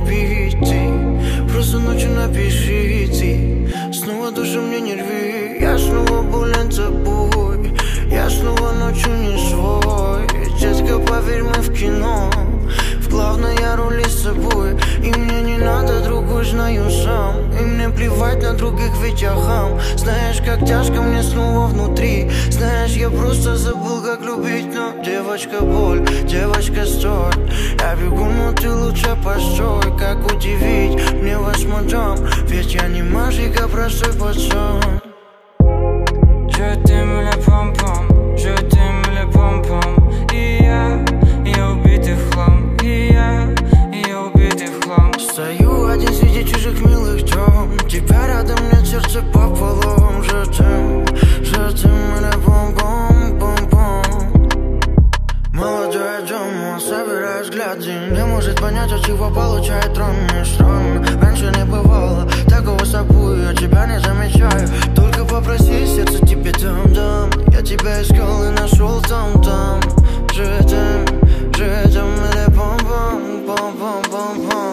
любить ты. Просто ночью напиши ты. Снова душу мне не рви. Я снова болен тобой. Я снова ночью не свой. Детка, поверь, мы в кино. В главной я роли с собой. И мне не надо другой, знаю сам. И мне плевать на других, ведь я хам. Знаешь, как тяжко мне снова внутри. Знаешь, я просто забыл, как любить. Но девочка, боль, девочка, стой. Я бегу, но ты лучше постой. Как удивить мне восьмой дом. Ведь я не мальчик, а простой пацан. Je t'aime le pom-pom, je t'aime le pom-pom. И я убитый в хлам. И я убитый в хлам. Стою один среди чужих милых дём. Тебя рядом, нет сердце пополам. Je t'aime le pom-pom, pom-pom. Молодой дом, собираю взгляды. Не может понять, от чего получает трон. Мне странно, раньше не бывало такого с тобой, я тебя не замечаю. Только попроси, сердце тебе дам. Я тебя искал и нашел там. Je t'aime le pom-pom, pom-pom, pom-pom.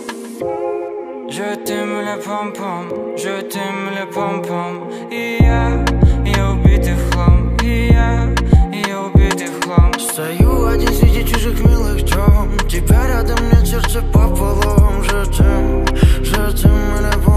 Je t'aime le pom-pom, je t'aime le pom-pom. И я убитый в хлам. И я убитый в хлам. Стою один среди чужих милых дём. Тебя рядом, нет сердце пополам. Je t'aime le